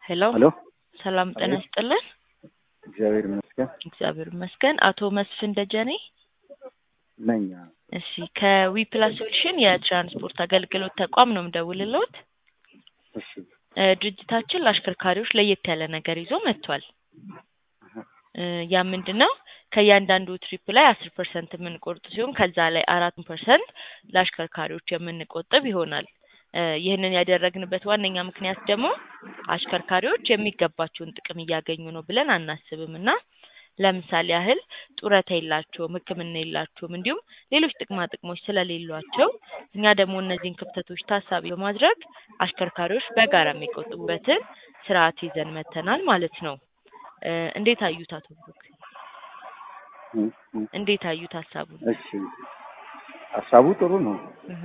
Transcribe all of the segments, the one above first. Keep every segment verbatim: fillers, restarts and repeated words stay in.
ሄሎ ሄሎ ሰላም ጤና አቤት ይስጥልን። እግዚአብሔር ይመስገን እግዚአብሔር ይመስገን። አቶ መስፍን ደጀኔ ነኝ። እሺ ከዊፕላስ ሶሉሽን የትራንስፖርት አገልግሎት ተቋም ነው የምደውልልዎት። እሺ እ ድርጅታችን ለአሽከርካሪዎች ለየት ያለ ነገር ይዞ መጥቷል። እ ያ ምንድነው? ከእያንዳንዱ ትሪፕ ላይ አስር ፐርሰንት የምንቆርጥ ሲሆን ከዛ ላይ አራት ፐርሰንት ለአሽከርካሪዎች የምንቆጥብ ይሆናል። እ ይህንን ያደረግንበት ዋነኛ ምክንያት ደግሞ አሽከርካሪዎች የሚገባቸውን ጥቅም እያገኙ ነው ብለን አናስብምና ለምሳሌ ያህል ጡረታ የላቸውም፣ ሕክምና የላቸውም፣ እንዲሁም ሌሎች ጥቅማ ጥቅሞች ስለሌሏቸው እኛ ደግሞ እነዚህን ክፍተቶች ታሳቢ በማድረግ አሽከርካሪዎች በጋራ የሚቆጥቡበትን ስርዓት ይዘን መተናል ማለት ነው። እ እንዴት አዩት አቶ ብሩክ? እ እ እንዴት አዩት ሀሳቡን? እሺ ሀሳቡ ጥሩ ነው። እህ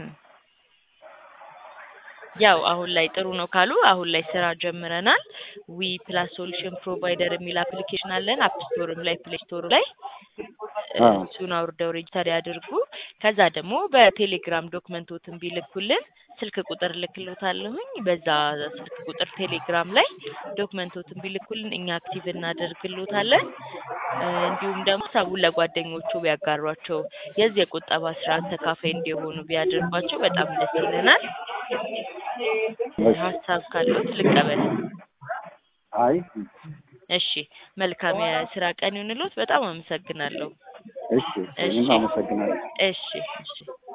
ያው አሁን ላይ ጥሩ ነው ካሉ አሁን ላይ ስራ ጀምረናል። ዊ ፕላስ ሶሉሽን ፕሮቫይደር የሚል አፕሊኬሽን አለን። አፕ ስቶርም ላይ ፕሌይ ስቶር ላይ እ አዎ እሱን አውርደው ሬጅስተር ያድርጉ። ከዛ ደግሞ በቴሌግራም ዶክመንቶትን ቢልኩልን ስልክ ቁጥር ልክልዎታለሁኝ። በዛ ስልክ ቁጥር ቴሌግራም ላይ ዶክመንቶትን ቢልኩልን እኛ አክቲቭ እናደርግልዎታለን። እ እንዲሁም ደግሞ ሰውን ለጓደኞቹ ቢያጋሯቸው የዚህ የቁጠባ ስርዓት ተካፋይ እንዲሆኑ ቢያደርጓቸው በጣም ደስ ይለናል። እሺ ሀሳብ ካለዎት ልቀበል። አይ እሺ መልካም የስራ ቀን ይሁንልዎት። በጣም አመሰግናለሁ። እሺ እኔም እሺ አመሰግናለሁ። እሺ እሺ